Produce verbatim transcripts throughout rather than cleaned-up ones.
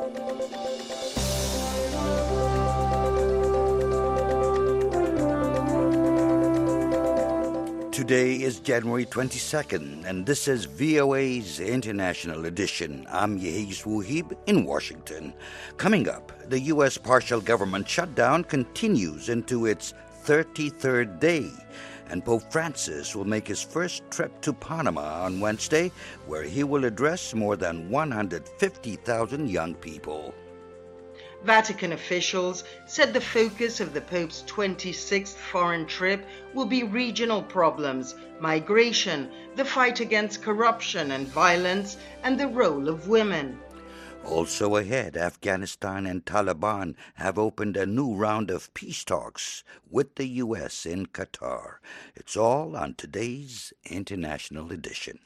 Today is January twenty-second, and this is V O A's International Edition. I'm Yehis Wuhib in Washington. Coming up, the U S partial government shutdown continues into its thirty-third day, and Pope Francis will make his first trip to Panama on Wednesday, where he will address more than one hundred fifty thousand young people. Vatican officials said the focus of the Pope's twenty-sixth foreign trip will be regional problems, migration, the fight against corruption and violence, and the role of women. Also ahead, Afghanistan and Taliban have opened a new round of peace talks with the U S in Qatar. It's all on today's International Edition.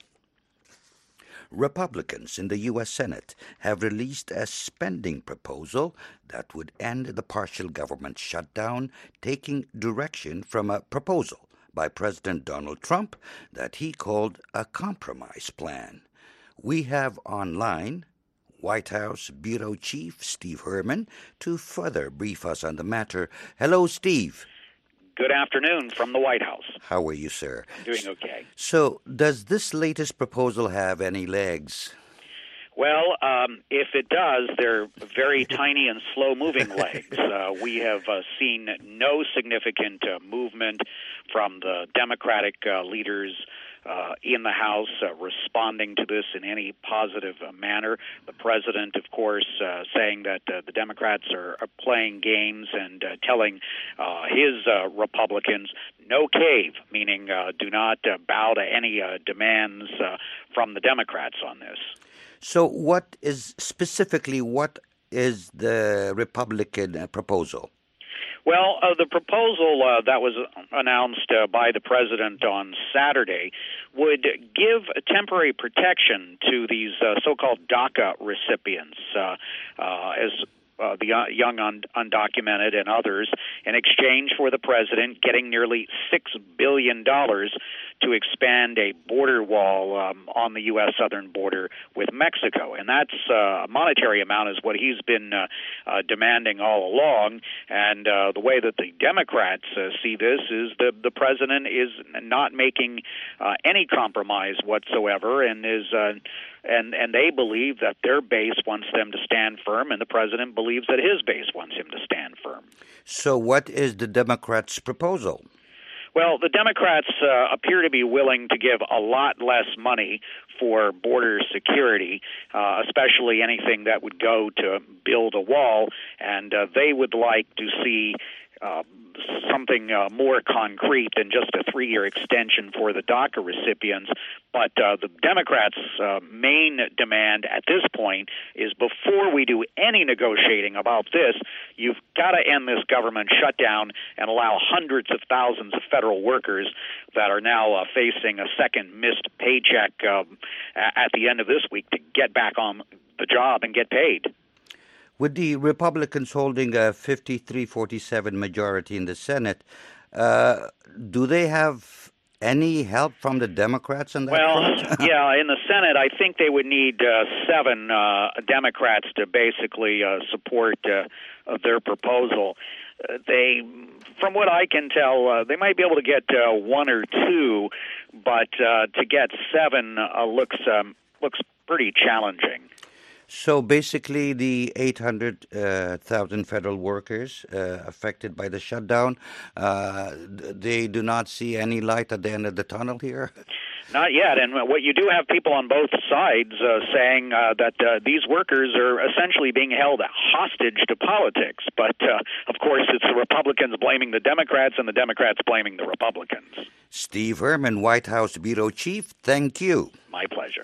Republicans in the U S Senate have released a spending proposal that would end the partial government shutdown, taking direction from a proposal by President Donald Trump that he called a compromise plan. We have online White House Bureau Chief Steve Herman to further brief us on the matter. Hello, Steve. Good afternoon from the White House. How are you, sir? Doing okay. So, does this latest proposal have any legs? Well, um, if it does, they're very tiny and slow-moving legs. Uh, we have uh, seen no significant uh, movement from the Democratic uh, leaders Uh, in the House uh, responding to this in any positive uh, manner. The president, of course, uh, saying that uh, the Democrats are, are playing games and uh, telling uh, his uh, Republicans no cave, meaning uh, do not uh, bow to any uh, demands uh, from the Democrats on this. So what is specifically, what is the Republican uh, proposal? Well, uh, the proposal uh, that was announced uh, by the president on Saturday would give temporary protection to these uh, so-called DACA recipients, uh, uh, as uh, the young un- undocumented and others, in exchange for the president getting nearly six billion dollars to expand a border wall um, on the U S southern border with Mexico. And that's uh, a monetary amount is what he's been uh, uh, demanding all along. And uh, the way that the Democrats uh, see this is the, the president is not making uh, any compromise whatsoever, and is uh, and, and they believe that their base wants them to stand firm, and the president believes that his base wants him to stand firm. So what is the Democrats' proposal? Well, the Democrats uh, appear to be willing to give a lot less money for border security, uh, especially anything that would go to build a wall, and uh, they would like to see uh, something uh, more concrete than just a three-year extension for the DACA recipients. But uh, the Democrats' uh, main demand at this point is, before we do any negotiating about this, you've got to end this government shutdown and allow hundreds of thousands of federal workers that are now uh, facing a second missed paycheck um, at the end of this week to get back on the job and get paid. With the Republicans holding a fifty-three forty-seven majority in the Senate, uh, do they have any help from the Democrats on that well, front? yeah, in the Senate, I think they would need uh, seven uh, Democrats to basically uh, support uh, their proposal. Uh, they, from what I can tell, uh, they might be able to get uh, one or two, but uh, to get seven uh, looks um, looks pretty challenging. So basically, the eight hundred thousand uh, federal workers uh, affected by the shutdown, uh, they do not see any light at the end of the tunnel here? Not yet. And what you do have people on both sides uh, saying uh, that uh, these workers are essentially being held hostage to politics. But, uh, of course, it's the Republicans blaming the Democrats and the Democrats blaming the Republicans. Steve Herman, White House Bureau Chief, thank you. My pleasure.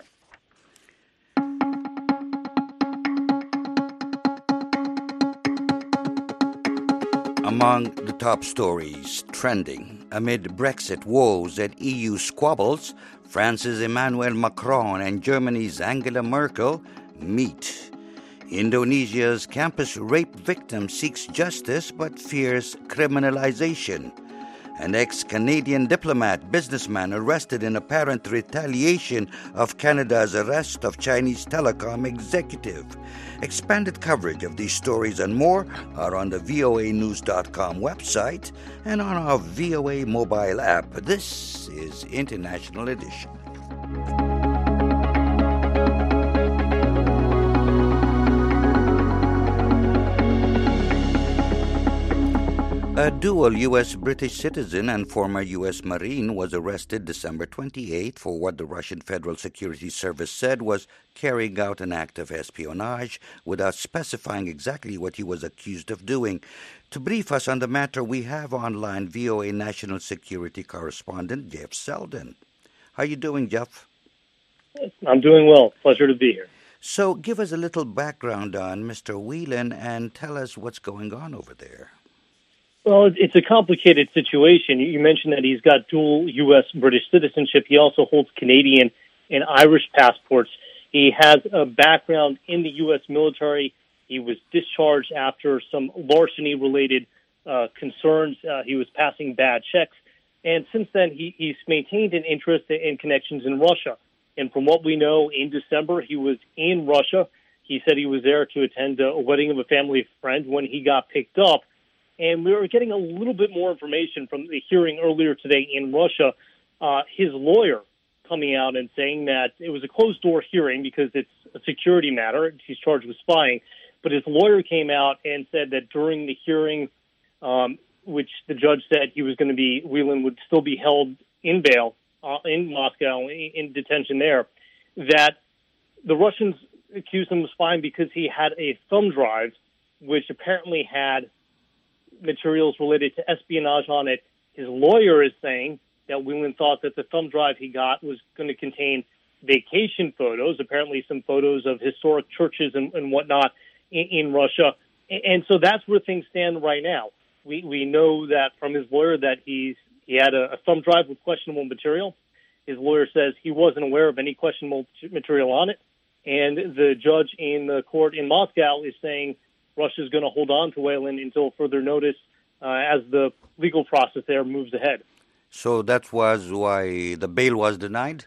Among the top stories trending amid Brexit woes and E U squabbles, France's Emmanuel Macron and Germany's Angela Merkel meet. Indonesia's campus rape victim seeks justice but fears criminalization. An ex-Canadian diplomat businessman arrested in apparent retaliation of Canada's arrest of Chinese telecom executive. Expanded coverage of these stories and more are on the V O A news dot com website and on our V O A mobile app. This is International Edition. A dual U S British citizen and former U S Marine was arrested December twenty-eighth for what the Russian Federal Security Service said was carrying out an act of espionage without specifying exactly what he was accused of doing. To brief us on the matter, we have online V O A National Security Correspondent Jeff Selden. How are you doing, Jeff? I'm doing well. Pleasure to be here. So give us a little background on Mister Whelan and tell us what's going on over there. Well, it's a complicated situation. You mentioned that he's got dual U S British citizenship. He also holds Canadian and Irish passports. He has a background in the U S military. He was discharged after some larceny-related uh, concerns. Uh, he was passing bad checks. And since then, he, he's maintained an interest in connections in Russia. And from what we know, in December, he was in Russia. He said he was there to attend a wedding of a family friend when he got picked up. And we were getting a little bit more information from the hearing earlier today in Russia. Uh, his lawyer coming out and saying that it was a closed-door hearing because it's a security matter. He's charged with spying. But his lawyer came out and said that during the hearing, um, which the judge said he was going to be, Whelan would still be held in bail uh, in Moscow, in, in detention there, that the Russians accused him of spying because he had a thumb drive, which apparently had materials related to espionage on it. His lawyer is saying that Whelan thought that the thumb drive he got was going to contain vacation photos, apparently some photos of historic churches and, and whatnot in, in Russia. And so that's where things stand right now. We we know that from his lawyer that he's he had a, a thumb drive with questionable material. His lawyer says he wasn't aware of any questionable material on it. And the judge in the court in Moscow is saying Russia is going to hold on to Whelan until further notice uh, as the legal process there moves ahead. So that was why the bail was denied?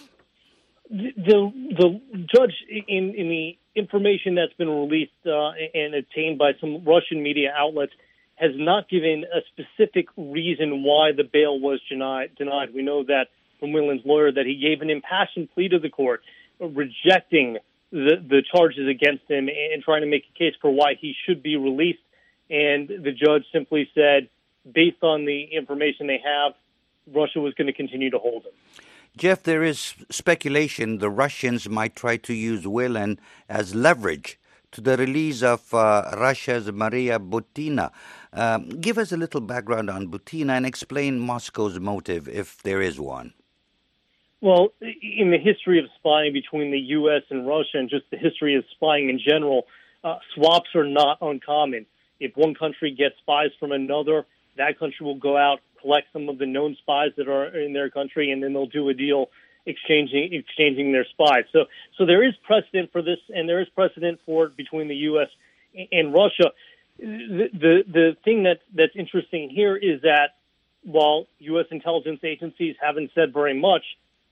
The the, the judge, in, in the information that's been released uh, and obtained by some Russian media outlets, has not given a specific reason why the bail was denied. denied. We know that from Whelan's lawyer that he gave an impassioned plea to the court, rejecting The, the charges against him and trying to make a case for why he should be released. And the judge simply said, based on the information they have, Russia was going to continue to hold him. Jeff, there is speculation the Russians might try to use Whelan as leverage to the release of uh, Russia's Maria Butina. Um, give us a little background on Butina and explain Moscow's motive, if there is one. Well, in the history of spying between the U S and Russia and just the history of spying in general, uh, swaps are not uncommon. If one country gets spies from another, that country will go out, collect some of the known spies that are in their country, and then they'll do a deal exchanging exchanging their spies. So so there is precedent for this, and there is precedent for it between the U S and Russia. The the, the thing that, that's interesting here is that while U S intelligence agencies haven't said very much,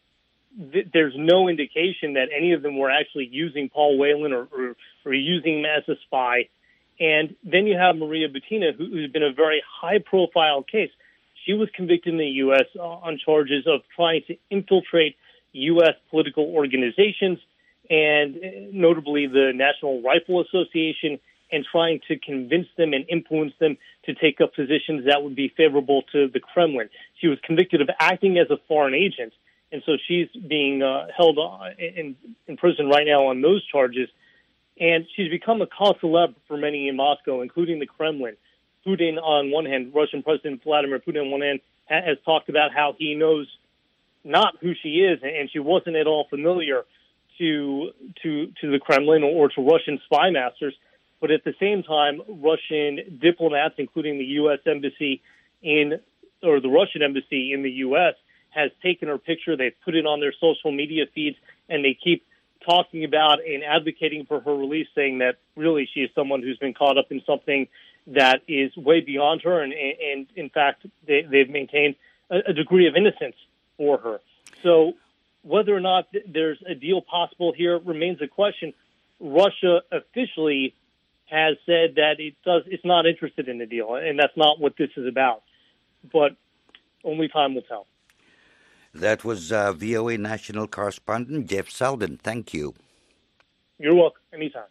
there's no indication that any of them were actually using Paul Whelan or, or, or using him as a spy. And then you have Maria Butina, who, who's been a very high-profile case. She was convicted in the U S on charges of trying to infiltrate U S political organizations, and notably the National Rifle Association, and trying to convince them and influence them to take up positions that would be favorable to the Kremlin. She was convicted of acting as a foreign agent. And so she's being uh, held in, in prison right now on those charges. And she's become a cause célèbre for many in Moscow, including the Kremlin. Putin, on one hand, Russian President Vladimir Putin, on one hand, has talked about how he knows not who she is, and she wasn't at all familiar to to, to the Kremlin or to Russian spy masters. But at the same time, Russian diplomats, including the U S embassy in, or the Russian embassy in the U S, has taken her picture, they've put it on their social media feeds, and they keep talking about and advocating for her release, saying that really she is someone who's been caught up in something that is way beyond her, and, and in fact, they, they've maintained a, a degree of innocence for her. So whether or not th- there's a deal possible here remains a question. Russia officially has said that it does, it's not interested in the deal, and that's not what this is about. But only time will tell. That was uh, V O A national correspondent Jeff Selden. Thank you. You're welcome. Anytime.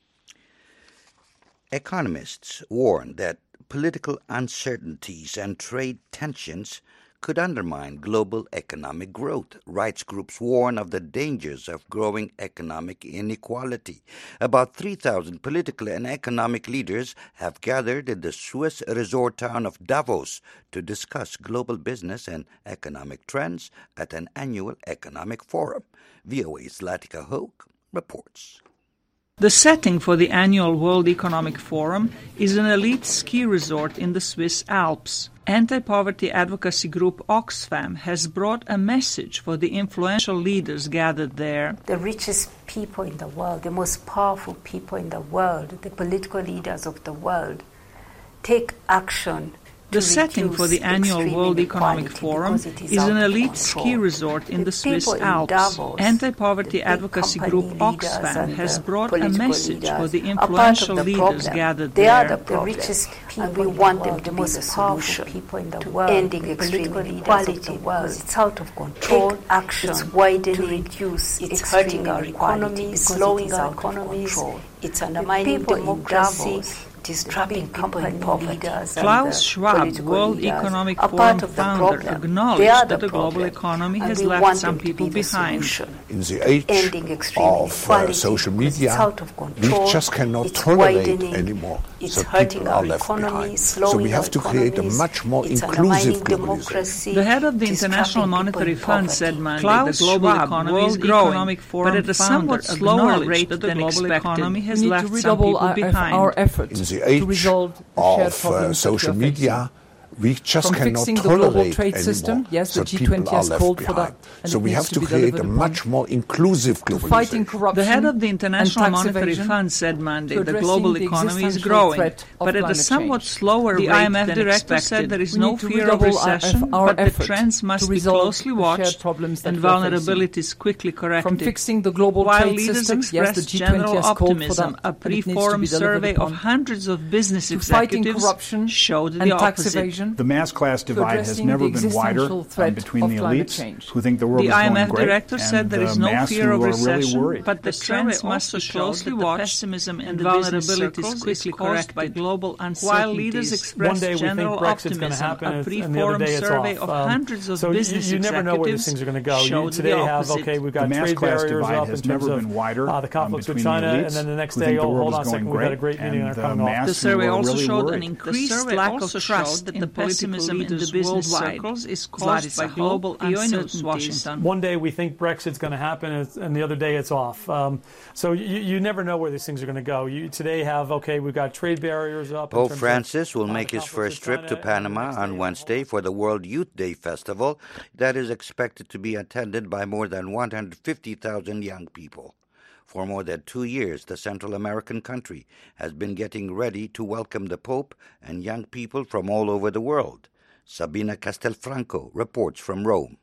Economists warn that political uncertainties and trade tensions could undermine global economic growth. Rights groups warn of the dangers of growing economic inequality. About three thousand political and economic leaders have gathered in the Swiss resort town of Davos to discuss global business and economic trends at an annual economic forum. V O A's Latika Hoke reports. The setting for the annual World Economic Forum is an elite ski resort in the Swiss Alps. Anti-poverty advocacy group Oxfam has brought a message for the influential leaders gathered there. The richest people in the world, the most powerful people in the world, the political leaders of the world, take action. The setting for the annual World Economic Forum is an elite ski resort in the Swiss Alps. Anti-poverty advocacy group Oxfam has brought a message for the influential leaders gathered there. They are the richest people, and we want them to be the powerful people in the world, ending extreme inequality, because it's out of control. Take action, it's widening, to reduce, it's hurting our economy, slowing our economies, it's undermining democracy. Trapping company leaders. Klaus Schwab, World Economic Forum founder, acknowledged that the global economy has left some people behind. In the age of uh, social media, we just cannot tolerate anymore that people are left behind. So we have to create a much more inclusive globalization. The head of the International Monetary Fund said Monday Klaus the global Schwab, economy is growing, but at a somewhat slower rate than the global economy has left some people behind. Our efforts in the age of uh, social media, we just From cannot fixing the tolerate global trade anymore system, yes, the that G people twenty are has left called for behind. that. So we have to create a much more inclusive globalization. Fighting corruption, the head of the International Monetary evasion, Fund said Monday the global economy is growing, but at a somewhat change. slower the rate I M F than director expected. Said there is we no fear of recession, our, our but the trends must be closely watched and vulnerabilities quickly corrected. From fixing the global While trade leaders system, expressed yes, the G general has called for optimism, that, a pre-forum survey of hundreds of business executives showed the opposite. The mass class divide has never been wider um, between the elites change. who think the world the is going I M F great director and said there is the no mass fear of who are recession, really worried. but the trends must be closely watched. Pessimism and the vulnerabilities quickly corrected by global uncertainties. While leaders expressed general optimism, a pre-forum survey of hundreds of business you never know where these things are going to go. You today have okay, we've got trade barriers up in terms of uh, the conflicts with China, and then the next day, oh, hold on a second, we've got a great meeting and they're coming off. The survey also showed an increased lack of trust in pessimism in the business circles is caused by global uncertainties. One day we think Brexit's going to happen, and the other day it's off. Um, so you, you never know where these things are going to go. You today have, okay, we've got trade barriers up. Pope Francis will make his first trip to Panama on Wednesday for the World Youth Day Festival that is expected to be attended by more than one hundred fifty thousand young people. For more than two years, the Central American country has been getting ready to welcome the Pope and young people from all over the world. Sabina Castelfranco reports from Rome.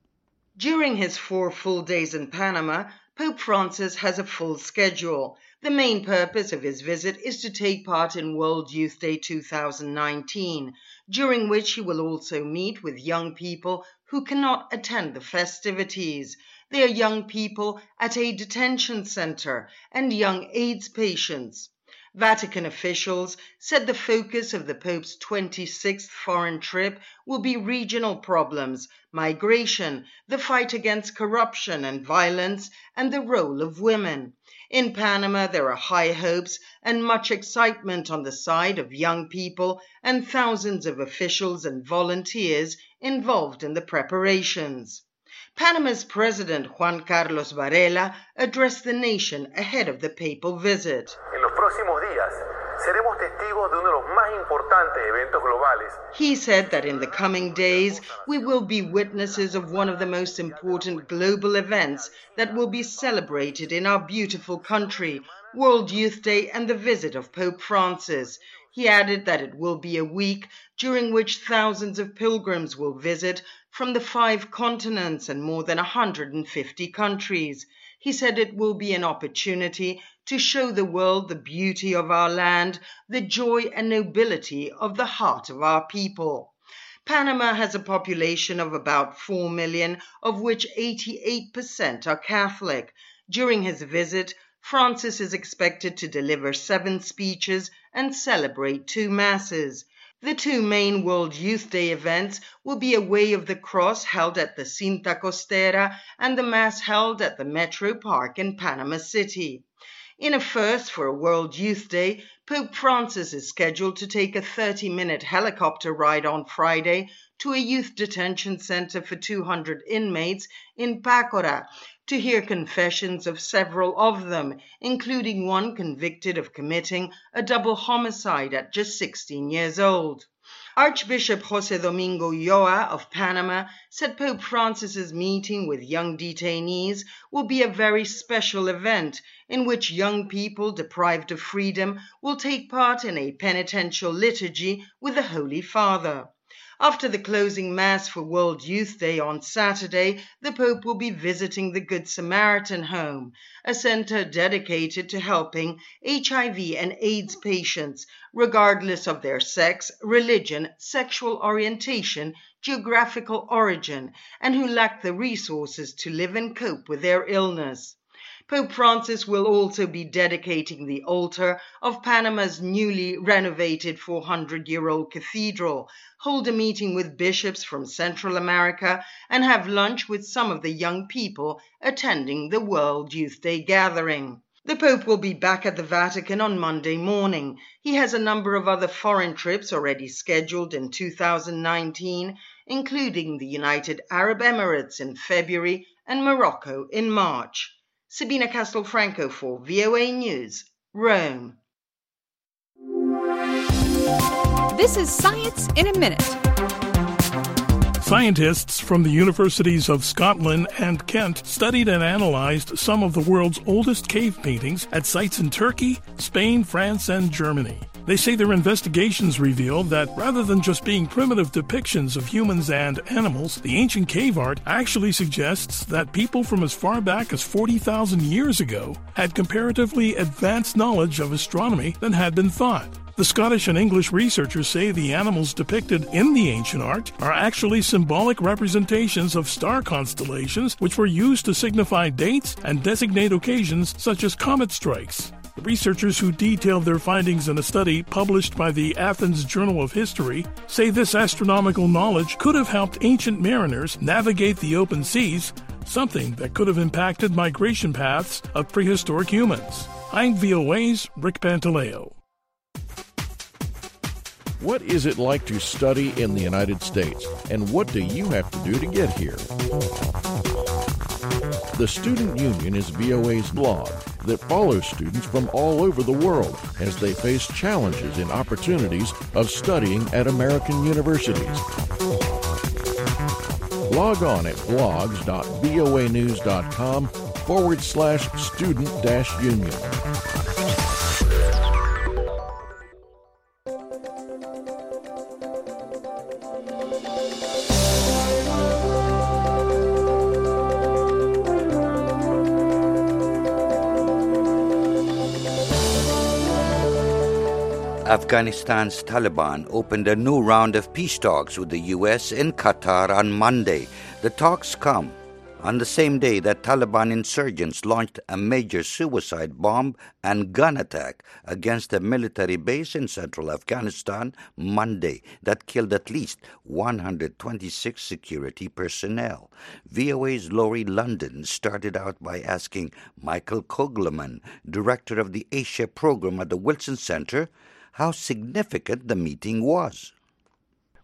During his four full days in Panama, Pope Francis has a full schedule. The main purpose of his visit is to take part in World Youth Day two thousand nineteen, during which he will also meet with young people who cannot attend the festivities. They are young people at a detention center and young AIDS patients. Vatican officials said the focus of the Pope's twenty-sixth foreign trip will be regional problems, migration, the fight against corruption and violence, and the role of women. In Panama, there are high hopes and much excitement on the side of young people and thousands of officials and volunteers involved in the preparations. Panama's President Juan Carlos Varela addressed the nation ahead of the papal visit. próximos días seremos testigos de uno de los más importantes eventos globales. He said that in the coming days, we will be witnesses of one of the most important global events that will be celebrated in our beautiful country, World Youth Day and the visit of Pope Francis. He added that it will be a week during which thousands of pilgrims will visit from the five continents and more than one hundred fifty countries. He said it will be an opportunity to show the world the beauty of our land, the joy and nobility of the heart of our people. Panama has a population of about four million, of which eighty-eight percent are Catholic. During his visit, Francis is expected to deliver seven speeches and celebrate two masses. The two main World Youth Day events will be a Way of the Cross held at the Cinta Costera and the Mass held at the Metro Park in Panama City. In a first for a World Youth Day, Pope Francis is scheduled to take a thirty-minute helicopter ride on Friday to a youth detention center for two hundred inmates in Pacora to hear confessions of several of them, including one convicted of committing a double homicide at just sixteen years old. Archbishop José Domingo Ulloa of Panama said Pope Francis's meeting with young detainees will be a very special event in which young people deprived of freedom will take part in a penitential liturgy with the Holy Father. After the closing Mass for World Youth Day on Saturday, the Pope will be visiting the Good Samaritan Home, a center dedicated to helping H I V and AIDS patients, regardless of their sex, religion, sexual orientation, geographical origin, and who lack the resources to live and cope with their illness. Pope Francis will also be dedicating the altar of Panama's newly renovated four hundred year old cathedral, hold a meeting with bishops from Central America, and have lunch with some of the young people attending the World Youth Day gathering. The Pope will be back at the Vatican on Monday morning. He has a number of other foreign trips already scheduled in two thousand nineteen, including the United Arab Emirates in February and Morocco in March. Sabina Castelfranco for V O A News, Rome. This is Science in a Minute. Scientists from the universities of Scotland and Kent studied and analyzed some of the world's oldest cave paintings at sites in Turkey, Spain, France, and Germany. They say their investigations reveal that rather than just being primitive depictions of humans and animals, the ancient cave art actually suggests that people from as far back as forty thousand years ago had comparatively advanced knowledge of astronomy than had been thought. The Scottish and English researchers say the animals depicted in the ancient art are actually symbolic representations of star constellations which were used to signify dates and designate occasions such as comet strikes. The researchers who detailed their findings in a study published by the Athens Journal of History say this astronomical knowledge could have helped ancient mariners navigate the open seas, something that could have impacted migration paths of prehistoric humans. I'm V O A's Rick Pantaleo. What is it like to study in the United States, and what do you have to do to get here? The Student Union is V O A's blog that follows students from all over the world as they face challenges and opportunities of studying at American universities. Log on at blogs.voanews.com forward slash student dash union. Afghanistan's Taliban opened a new round of peace talks with the U S in Qatar on Monday. The talks come on the same day that Taliban insurgents launched a major suicide bomb and gun attack against a military base in central Afghanistan Monday that killed at least one hundred twenty-six security personnel. V O A's Laurie London started out by asking Michael Kogleman, director of the Asia program at the Wilson Center, how significant the meeting was.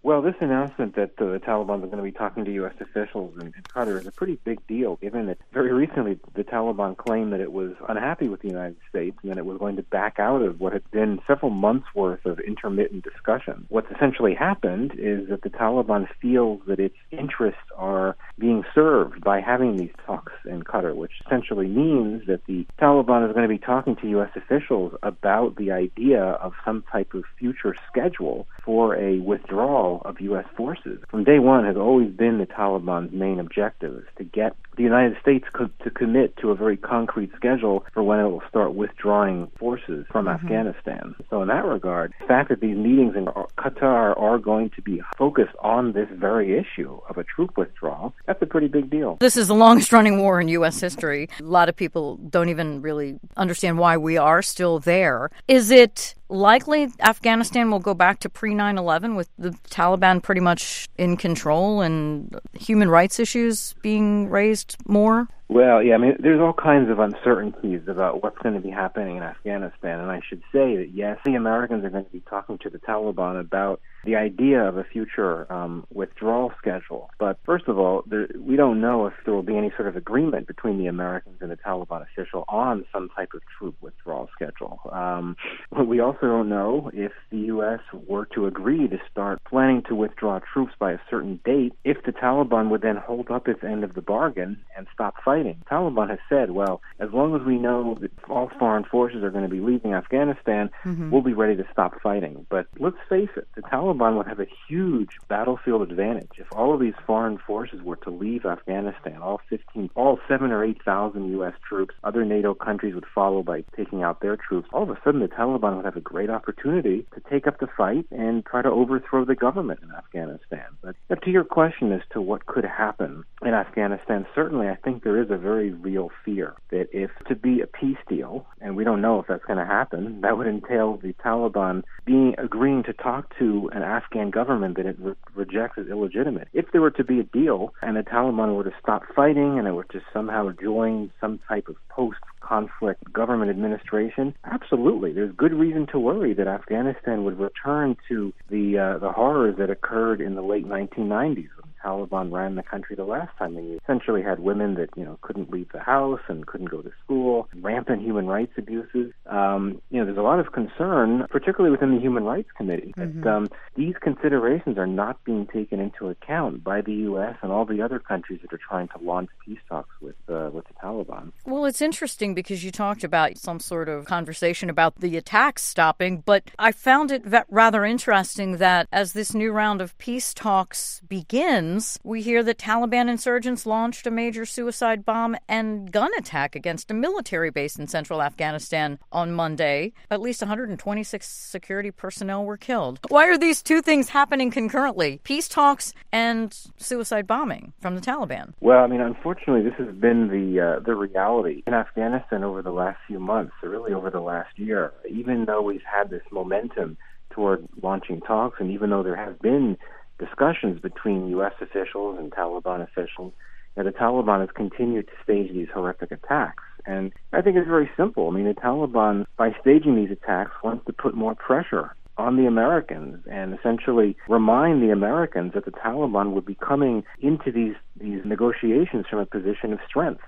Well, this announcement that uh, the Taliban are going to be talking to U S officials in, in Qatar is a pretty big deal, given that very recently the Taliban claimed that it was unhappy with the United States and that it was going to back out of what had been several months' worth of intermittent discussion. What's essentially happened is that the Taliban feels that its interests are being served by having these talks in Qatar, which essentially means that the Taliban is going to be talking to U S officials about the idea of some type of future schedule for a withdrawal of U S forces. From day one has always been the Taliban's main objective, is to get the United States co- to commit to a very concrete schedule for when it will start withdrawing forces from mm-hmm. Afghanistan. So in that regard, the fact that these meetings in Qatar are going to be focused on this very issue of a troop withdrawal, that's a pretty big deal. This is the longest-running war in U S history. A lot of people don't even really understand why we are still there. Is it likely Afghanistan will go back to pre nine eleven with the Taliban pretty much in control and human rights issues being raised more? Well, yeah, I mean, there's all kinds of uncertainties about what's going to be happening in Afghanistan, and I should say that, yes, the Americans are going to be talking to the Taliban about the idea of a future um, withdrawal schedule. But first of all, there, we don't know if there will be any sort of agreement between the Americans and the Taliban official on some type of troop withdrawal schedule. Um, we also don't know if the U S were to agree to start planning to withdraw troops by a certain date, if the Taliban would then hold up its end of the bargain and stop fighting. The Taliban has said, well, as long as we know that all foreign forces are going to be leaving Afghanistan, mm-hmm. we'll be ready to stop fighting. But let's face it, the Taliban would have a huge battlefield advantage if all of these foreign forces were to leave Afghanistan, all fifteen, all seven or eight thousand U S troops. Other NATO countries would follow by taking out their troops. All of a sudden, the Taliban would have a great opportunity to take up the fight and try to overthrow the government in Afghanistan. But to your question as to what could happen in Afghanistan, certainly I think there is a very real fear that if to be a peace deal, and we don't know if that's going to happen, that would entail the Taliban being agreeing to talk to an Afghan government that it re- rejects as illegitimate. If there were to be a deal and the Taliban were to stop fighting and it were to somehow join some type of post-conflict government administration, absolutely, there's good reason to worry that Afghanistan would return to the uh, the horrors that occurred in the late nineteen nineties. Taliban ran the country the last time, and you essentially had women that, you know, couldn't leave the house and couldn't go to school, rampant human rights abuses. Um, you know, there's a lot of concern, particularly within the Human Rights Committee, mm-hmm. that um, these considerations are not being taken into account by the U S and all the other countries that are trying to launch peace talks with uh, with the Taliban. Well, it's interesting because you talked about some sort of conversation about the attacks stopping, but I found it v- rather interesting that as this new round of peace talks begins, we hear that Taliban insurgents launched a major suicide bomb and gun attack against a military base in central Afghanistan on Monday. At least one hundred twenty-six security personnel were killed. Why are these two things happening concurrently? Peace talks and suicide bombing from the Taliban? Well, I mean, unfortunately, this has been the uh, the reality in Afghanistan over the last few months, or really over the last year. Even though we've had this momentum toward launching talks, and even though there have been discussions between U S officials and Taliban officials, that the Taliban has continued to stage these horrific attacks. And I think it's very simple. I mean, the Taliban, by staging these attacks, wants to put more pressure on the Americans and essentially remind the Americans that the Taliban would be coming into these, these negotiations from a position of strength.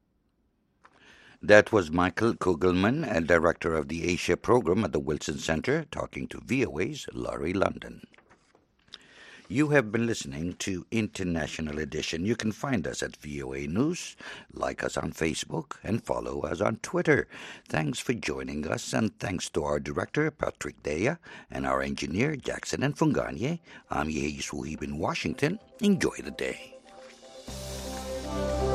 That was Michael Kugelman, a director of the Asia program at the Wilson Center, talking to V O A's Laurie London. You have been listening to International Edition. You can find us at V O A News, like us on Facebook, and follow us on Twitter. Thanks for joining us, and thanks to our director, Patrick Dea, and our engineer, Jackson and Funganye. I'm Yehis Wuhib in Washington. Enjoy the day.